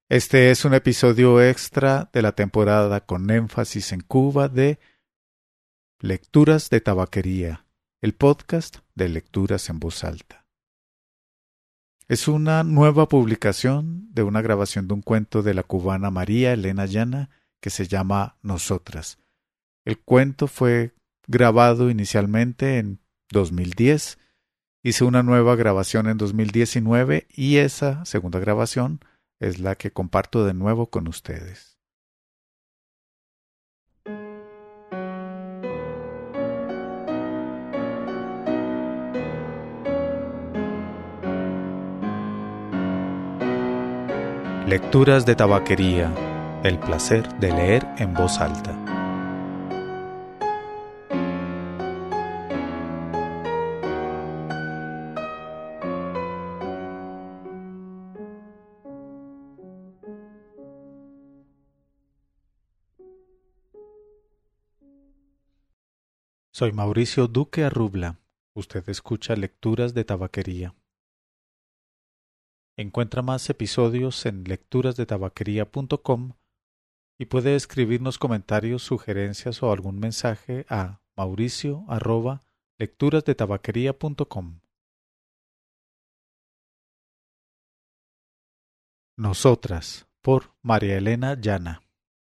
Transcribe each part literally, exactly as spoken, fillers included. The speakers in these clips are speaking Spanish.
Este es un episodio extra de la temporada con énfasis en Cuba de Lecturas de Tabaquería, el podcast de lecturas en voz alta. Es una nueva publicación de una grabación de un cuento de la cubana María Elena Llana que se llama Nosotras. El cuento fue grabado inicialmente en dos mil diez, hice una nueva grabación en dos mil diecinueve y esa segunda grabación es la que comparto de nuevo con ustedes. Lecturas de Tabaquería, el placer de leer en voz alta. Soy Mauricio Duque Arrubla. Usted escucha Lecturas de Tabaquería. Encuentra más episodios en lecturas de tabaquería punto com y puede escribirnos comentarios, sugerencias o algún mensaje a mauricio arroba lecturas de tabaquería punto com. Nosotras, por María Elena Llana.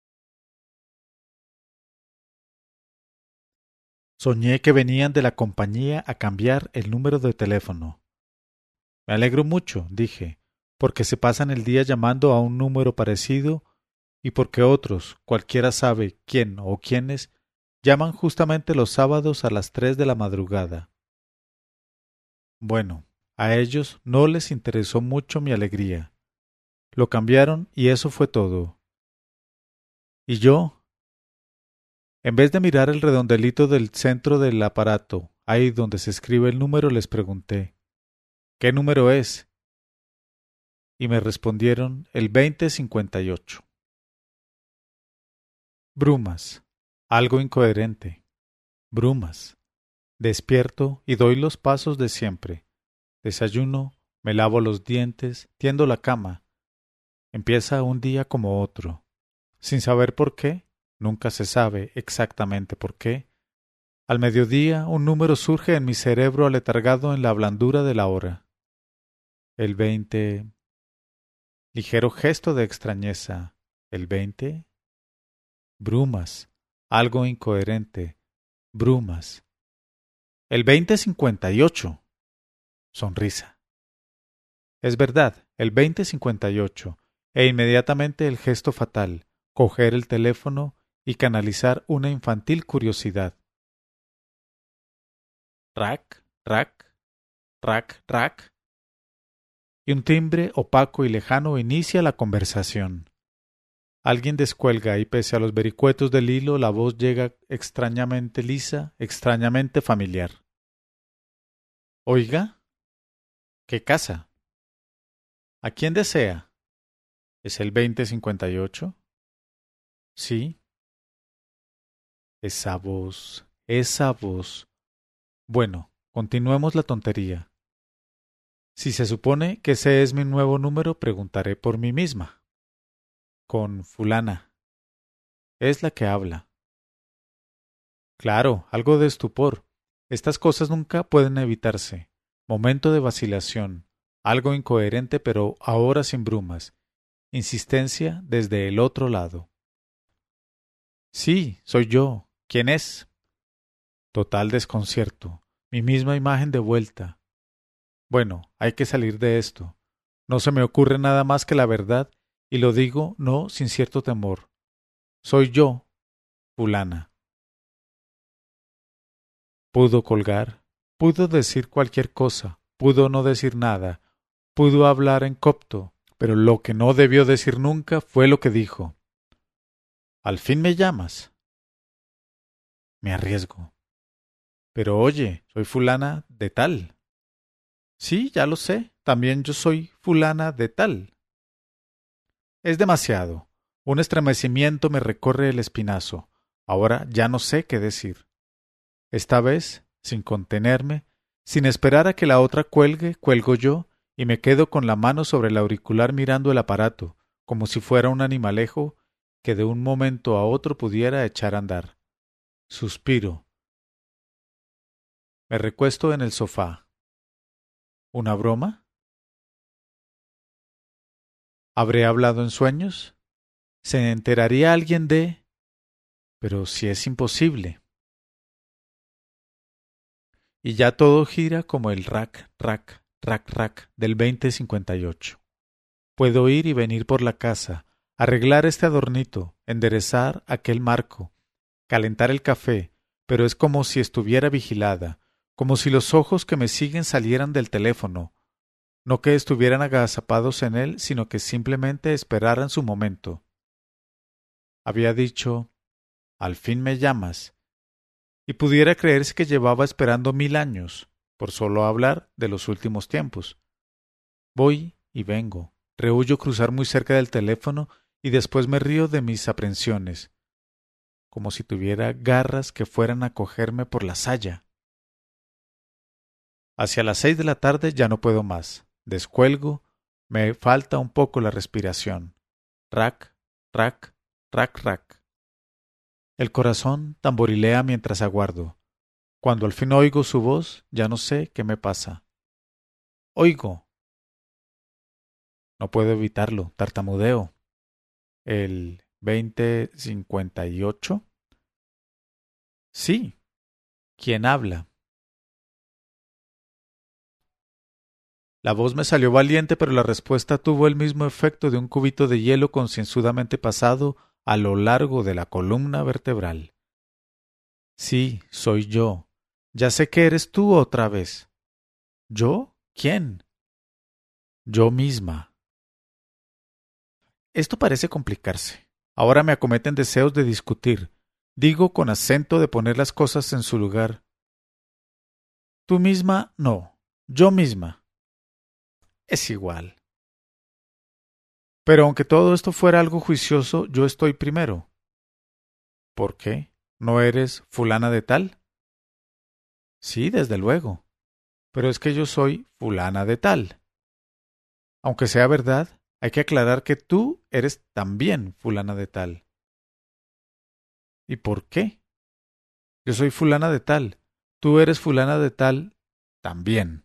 Soñé que venían de la compañía a cambiar el número de teléfono. Me alegro mucho, dije, porque se pasan el día llamando a un número parecido y porque otros, cualquiera sabe quién o quiénes, llaman justamente los sábados a las tres de la madrugada. Bueno, a ellos no les interesó mucho mi alegría. Lo cambiaron y eso fue todo. Y yo, en vez de mirar el redondelito del centro del aparato, ahí donde se escribe el número, les pregunté, ¿qué número es? Y me respondieron el veinte cincuenta y ocho. Brumas. Algo incoherente. Brumas. Despierto y doy los pasos de siempre. Desayuno, me lavo los dientes, tiendo la cama. Empieza un día como otro. Sin saber por qué, nunca se sabe exactamente por qué. Al mediodía un número surge en mi cerebro aletargado en la blandura de la hora. El veinte. Ligero gesto de extrañeza. ¿El veinte? Brumas. Algo incoherente. Brumas. El veinte cincuenta y ocho. Sonrisa. Es verdad, el veinte cincuenta y ocho. E inmediatamente el gesto fatal, coger el teléfono y canalizar una infantil curiosidad. Rac, rac, rac, rac. Y un timbre opaco y lejano inicia la conversación. Alguien descuelga y pese a los vericuetos del hilo la voz llega extrañamente lisa, extrañamente familiar. Oiga, ¿qué casa? ¿A quién desea? ¿Es el veinte cincuenta y ocho? Sí. Esa voz, esa voz. Bueno, continuemos la tontería. Si se supone que ese es mi nuevo número, preguntaré por mí misma. Con fulana. Es la que habla. Claro, algo de estupor. Estas cosas nunca pueden evitarse. Momento de vacilación. Algo incoherente, pero ahora sin brumas. Insistencia desde el otro lado. Sí, soy yo. ¿Quién es? Total desconcierto. Mi misma imagen de vuelta. Bueno, hay que salir de esto. No se me ocurre nada más que la verdad, y lo digo no sin cierto temor. Soy yo, fulana. Pudo colgar, pudo decir cualquier cosa, pudo no decir nada, pudo hablar en copto, pero lo que no debió decir nunca fue lo que dijo. ¿Al fin me llamas? Me arriesgo. Pero oye, soy fulana de tal. Sí, ya lo sé, también yo soy fulana de tal. Es demasiado. Un estremecimiento me recorre el espinazo. Ahora ya no sé qué decir. Esta vez, sin contenerme, sin esperar a que la otra cuelgue, cuelgo yo y me quedo con la mano sobre el auricular mirando el aparato, como si fuera un animalejo que de un momento a otro pudiera echar a andar. Suspiro. Me recuesto en el sofá. ¿Una broma? ¿Habré hablado en sueños? ¿Se enteraría alguien de...? Pero si es imposible. Y ya todo gira como el rack, rack, rack, rack del veinte cincuenta y ocho. Puedo ir y venir por la casa, arreglar este adornito, enderezar aquel marco, calentar el café, pero es como si estuviera vigilada, como si los ojos que me siguen salieran del teléfono, no que estuvieran agazapados en él, sino que simplemente esperaran su momento. Había dicho, al fin me llamas, y pudiera creerse que llevaba esperando mil años, por solo hablar de los últimos tiempos. Voy y vengo, rehuyo cruzar muy cerca del teléfono y después me río de mis aprensiones, como si tuviera garras que fueran a cogerme por la saya. Hacia las seis de la tarde ya no puedo más. Descuelgo, me falta un poco la respiración. Rac, rac, rac, rac. El corazón tamborilea mientras aguardo. Cuando al fin oigo su voz, ya no sé qué me pasa. Oigo. No puedo evitarlo, tartamudeo. ¿El veinte cincuenta y ocho? Sí. ¿Quién habla? La voz me salió valiente, pero la respuesta tuvo el mismo efecto de un cubito de hielo concienzudamente pasado a lo largo de la columna vertebral. Sí, soy yo. Ya sé que eres tú otra vez. ¿Yo? ¿Quién? Yo misma. Esto parece complicarse. Ahora me acometen deseos de discutir. Digo con acento de poner las cosas en su lugar. Tú misma, no. Yo misma. Es igual. Pero aunque todo esto fuera algo juicioso, yo estoy primero. ¿Por qué? ¿No eres fulana de tal? Sí, desde luego. Pero es que yo soy fulana de tal. Aunque sea verdad, hay que aclarar que tú eres también fulana de tal. ¿Y por qué? Yo soy fulana de tal. Tú eres fulana de tal también.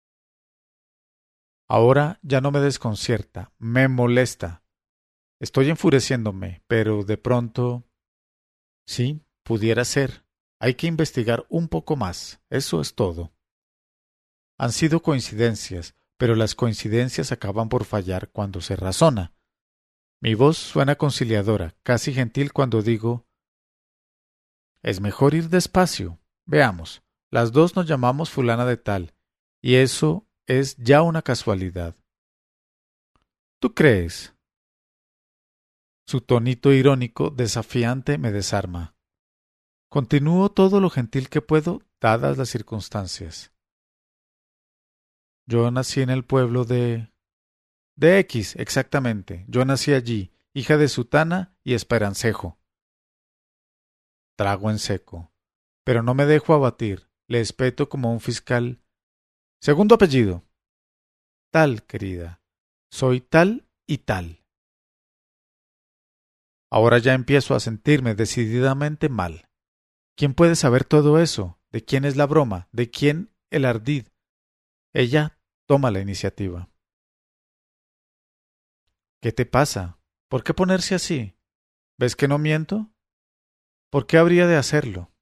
Ahora ya no me desconcierta, me molesta. Estoy enfureciéndome, pero de pronto... Sí, pudiera ser. Hay que investigar un poco más. Eso es todo. Han sido coincidencias, pero las coincidencias acaban por fallar cuando se razona. Mi voz suena conciliadora, casi gentil cuando digo es mejor ir despacio. Veamos, las dos nos llamamos fulana de tal, y eso es ya una casualidad. ¿Tú crees? Su tonito irónico, desafiante, me desarma. Continúo todo lo gentil que puedo, dadas las circunstancias. Yo nací en el pueblo de... de X, exactamente. Yo nací allí, hija de Sutana y Esperancejo. Trago en seco. Pero no me dejo abatir. Le espeto como un fiscal. Segundo apellido. Tal, querida. Soy tal y tal. Ahora ya empiezo a sentirme decididamente mal. ¿Quién puede saber todo eso? ¿De quién es la broma? ¿De quién el ardid? Ella toma la iniciativa. ¿Qué te pasa? ¿Por qué ponerse así? ¿Ves que no miento? ¿Por qué habría de hacerlo?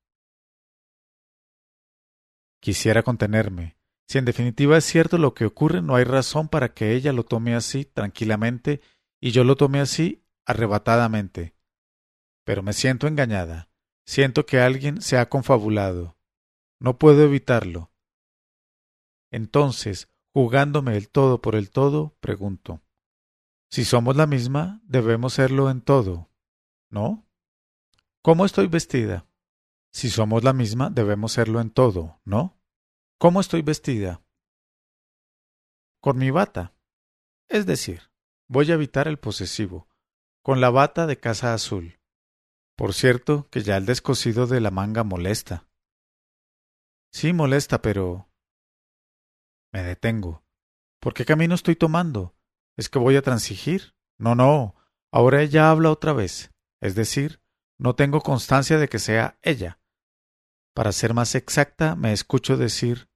Quisiera contenerme. Si en definitiva es cierto lo que ocurre, no hay razón para que ella lo tome así tranquilamente y yo lo tome así arrebatadamente. Pero me siento engañada. Siento que alguien se ha confabulado. No puedo evitarlo. Entonces, jugándome el todo por el todo, pregunto. Si somos la misma, debemos serlo en todo, ¿no? ¿Cómo estoy vestida? Si somos la misma, debemos serlo en todo, ¿no? ¿Cómo estoy vestida? Con mi bata. Es decir, voy a evitar el posesivo, con la bata de casa azul. Por cierto, que ya el descosido de la manga molesta. Sí, molesta, pero... Me detengo. ¿Por qué camino estoy tomando? ¿Es que voy a transigir? No, no, ahora ella habla otra vez. Es decir, no tengo constancia de que sea ella. Para ser más exacta, me escucho decir: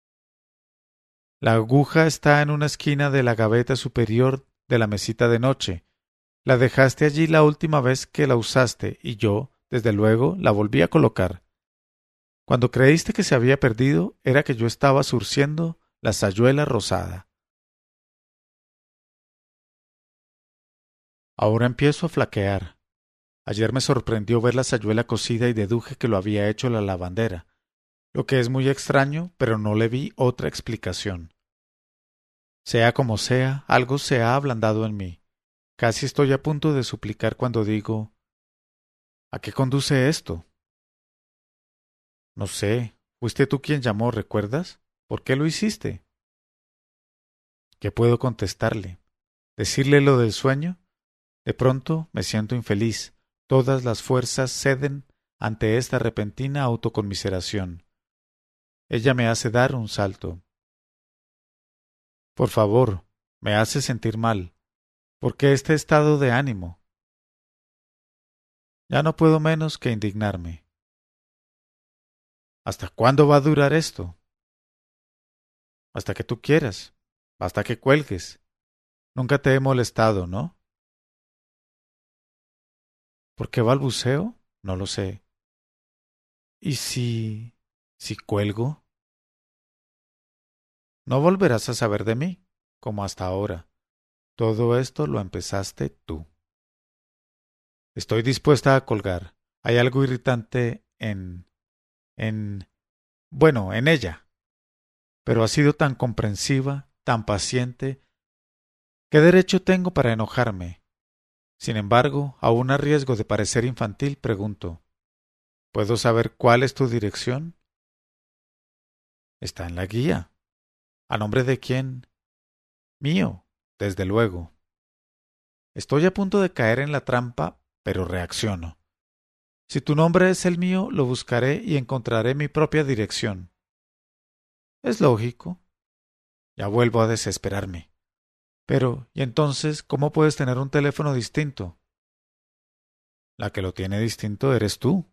la aguja está en una esquina de la gaveta superior de la mesita de noche. La dejaste allí la última vez que la usaste y yo, desde luego, la volví a colocar. Cuando creíste que se había perdido, era que yo estaba surciendo la sayuela rosada. Ahora empiezo a flaquear. Ayer me sorprendió ver la sayuela cocida y deduje que lo había hecho la lavandera, lo que es muy extraño, pero no le vi otra explicación. Sea como sea, algo se ha ablandado en mí. Casi estoy a punto de suplicar cuando digo: ¿a qué conduce esto? No sé. Fuiste tú quien llamó, ¿recuerdas? ¿Por qué lo hiciste? ¿Qué puedo contestarle? ¿Decirle lo del sueño? De pronto me siento infeliz. Todas las fuerzas ceden ante esta repentina autoconmiseración. Ella me hace dar un salto. Por favor, me hace sentir mal. ¿Por qué este estado de ánimo? Ya no puedo menos que indignarme. ¿Hasta cuándo va a durar esto? Hasta que tú quieras. Hasta que cuelgues. Nunca te he molestado, ¿no? ¿Por qué balbuceo? No lo sé. ¿Y si... si cuelgo? No volverás a saber de mí, como hasta ahora. Todo esto lo empezaste tú. Estoy dispuesta a colgar. Hay algo irritante en... en... bueno, en ella. Pero ha sido tan comprensiva, tan paciente. ¿Qué derecho tengo para enojarme? Sin embargo, aun a riesgo de parecer infantil, pregunto: ¿puedo saber cuál es tu dirección? Está en la guía. ¿A nombre de quién? Mío, desde luego. Estoy a punto de caer en la trampa, pero reacciono. Si tu nombre es el mío, lo buscaré y encontraré mi propia dirección. Es lógico. Ya vuelvo a desesperarme. Pero, ¿y entonces cómo puedes tener un teléfono distinto? La que lo tiene distinto eres tú.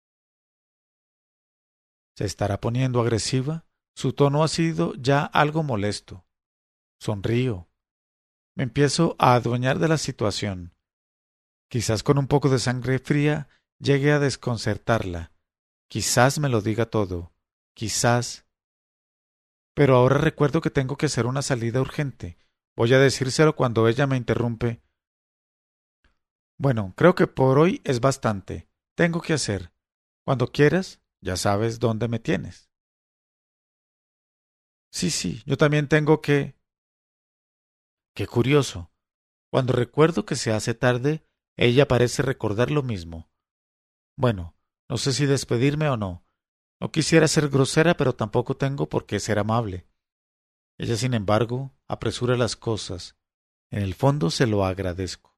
¿Se estará poniendo agresiva? Su tono ha sido ya algo molesto. Sonrío. Me empiezo a adueñar de la situación. Quizás con un poco de sangre fría llegue a desconcertarla. Quizás me lo diga todo. Quizás. Pero ahora recuerdo que tengo que hacer una salida urgente. Voy a decírselo cuando ella me interrumpe. Bueno, creo que por hoy es bastante. Tengo que hacer. Cuando quieras, ya sabes dónde me tienes. Sí, sí, yo también tengo que... Qué curioso. Cuando recuerdo que se hace tarde, ella parece recordar lo mismo. Bueno, no sé si despedirme o no. No quisiera ser grosera, pero tampoco tengo por qué ser amable. Ella, sin embargo, apresura las cosas. En el fondo se lo agradezco.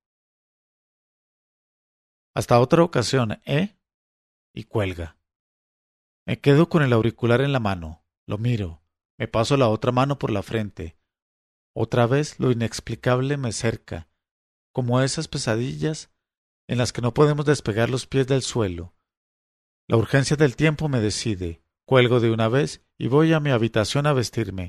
Hasta otra ocasión, ¿eh? Y cuelga. Me quedo con el auricular en la mano. Lo miro. Me paso la otra mano por la frente. Otra vez lo inexplicable me cerca, como esas pesadillas en las que no podemos despegar los pies del suelo. La urgencia del tiempo me decide. Cuelgo de una vez y voy a mi habitación a vestirme.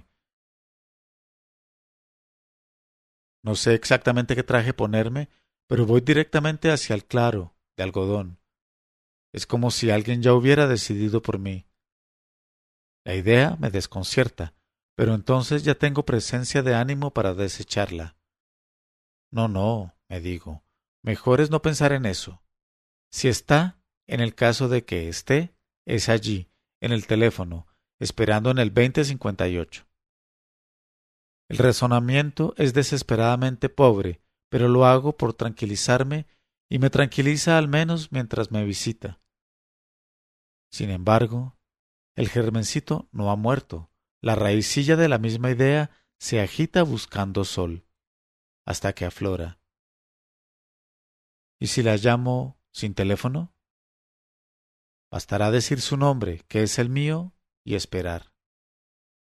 No sé exactamente qué traje ponerme, pero voy directamente hacia el claro, de algodón. Es como si alguien ya hubiera decidido por mí. La idea me desconcierta, pero entonces ya tengo presencia de ánimo para desecharla. No, no, me digo, mejor es no pensar en eso. Si está, en el caso de que esté, es allí, en el teléfono, esperando en el veinte cincuenta y ocho. El razonamiento es desesperadamente pobre, pero lo hago por tranquilizarme y me tranquiliza al menos mientras me visita. Sin embargo, el germencito no ha muerto. La raicilla de la misma idea se agita buscando sol, hasta que aflora. ¿Y si la llamo sin teléfono? Bastará decir su nombre, que es el mío, y esperar.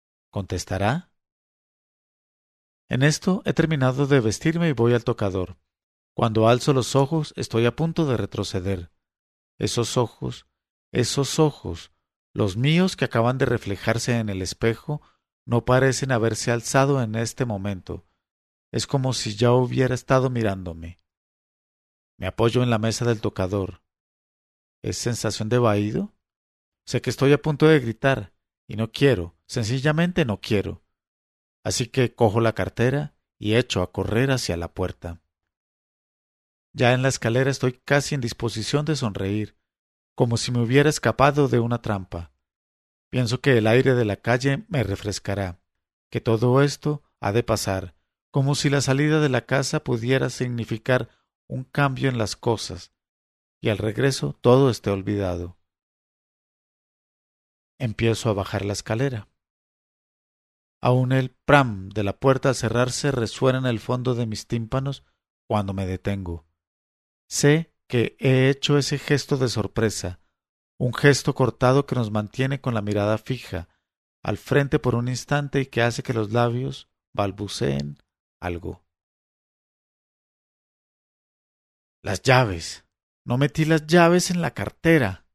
¿Contestará? En esto he terminado de vestirme y voy al tocador. Cuando alzo los ojos, estoy a punto de retroceder. Esos ojos, esos ojos, los míos que acaban de reflejarse en el espejo, no parecen haberse alzado en este momento. Es como si ya hubiera estado mirándome. Me apoyo en la mesa del tocador. ¿Es sensación de vaído? Sé que estoy a punto de gritar, y no quiero, sencillamente no quiero. Así que cojo la cartera y echo a correr hacia la puerta. Ya en la escalera estoy casi en disposición de sonreír, como si me hubiera escapado de una trampa. Pienso que el aire de la calle me refrescará, que todo esto ha de pasar, como si la salida de la casa pudiera significar un cambio en las cosas, y al regreso todo esté olvidado. Empiezo a bajar la escalera. Aún el pram de la puerta al cerrarse resuena en el fondo de mis tímpanos cuando me detengo. Sé que he hecho ese gesto de sorpresa, un gesto cortado que nos mantiene con la mirada fija al frente por un instante y que hace que los labios balbuceen algo. Las llaves. No metí las llaves en la cartera.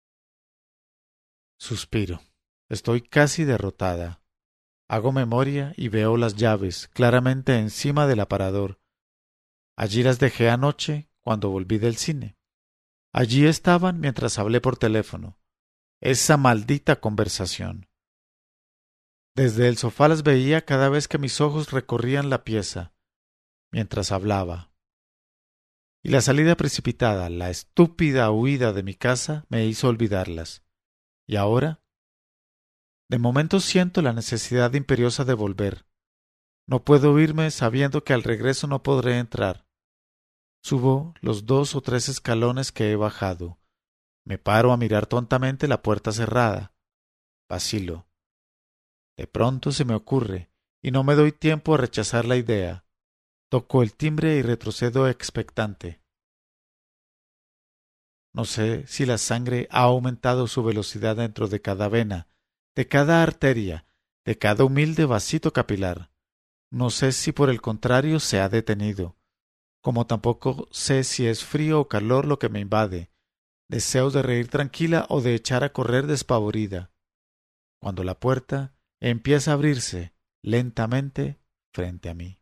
Suspiro. Estoy casi derrotada. Hago memoria y veo las llaves claramente encima del aparador. Allí las dejé anoche cuando volví del cine. Allí estaban mientras hablé por teléfono. Esa maldita conversación. Desde el sofá las veía cada vez que mis ojos recorrían la pieza, mientras hablaba. Y la salida precipitada, la estúpida huida de mi casa me hizo olvidarlas. ¿Y ahora? De momento siento la necesidad imperiosa de volver. No puedo irme sabiendo que al regreso no podré entrar. Subo los dos o tres escalones que he bajado. Me paro a mirar tontamente la puerta cerrada. Vacilo. De pronto se me ocurre, y no me doy tiempo a rechazar la idea. Toco el timbre y retrocedo expectante. No sé si la sangre ha aumentado su velocidad dentro de cada vena, de cada arteria, de cada humilde vasito capilar. No sé si por el contrario se ha detenido, como tampoco sé si es frío o calor lo que me invade, deseos de reír tranquila o de echar a correr despavorida, cuando la puerta empieza a abrirse lentamente frente a mí.